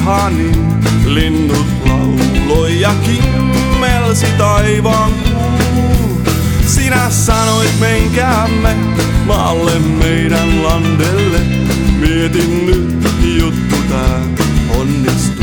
pahani. Linnut lauloi ja kimmelsi taivaan kuu. Sinä sanoit menkäämme maalle meidän landelle. Mietin nyt juttu tää onnistuu.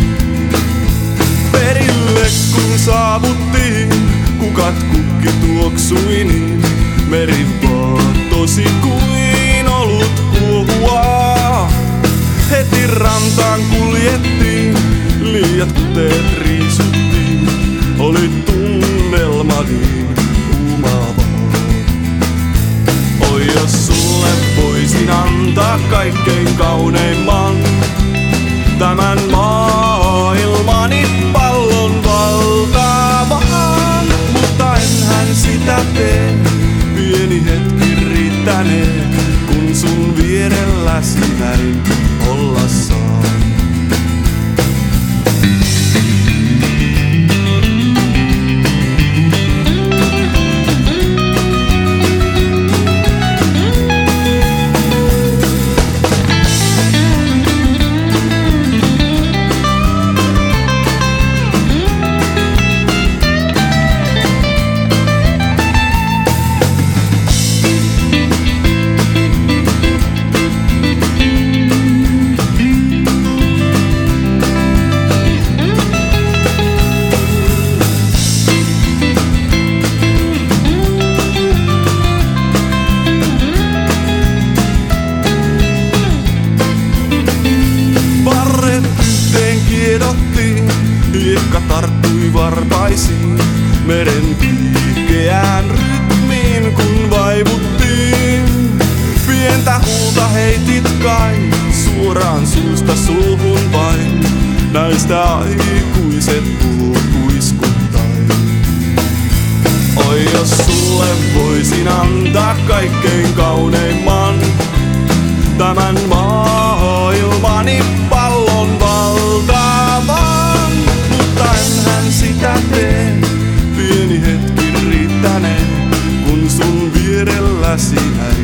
Perille kun saavuttiin, kukat kukki tuoksui niin. Meri vaatosi kuin olut kuohua. Heti rantaan kuljettiin, liiat kuteet riisuttiin. Oli tunnelma niin kuumaavaa. Oi jos sulle voisin antaa kaikkein kauneimman, tämän maailmani pallon valtavan. Mutta enhän sitä tee, pieni hetki riittänee, kun sun vierelläsi näin olla saa. Hiekka tarttui varpaisiin, meren kiikeään rytmiin kun vaivuttiin. Pientä huuta heitit kai, suoraan suusta suuhun vain. Näistä aikuiset puhuu kuiskuttain. Oi jos sulle voisin antaa kaikkein kauneimman, tämän maailmani pallon valtavan. Mutta enhän sitä tee, pieni hetki riittänee, kun sun vierelläsi näin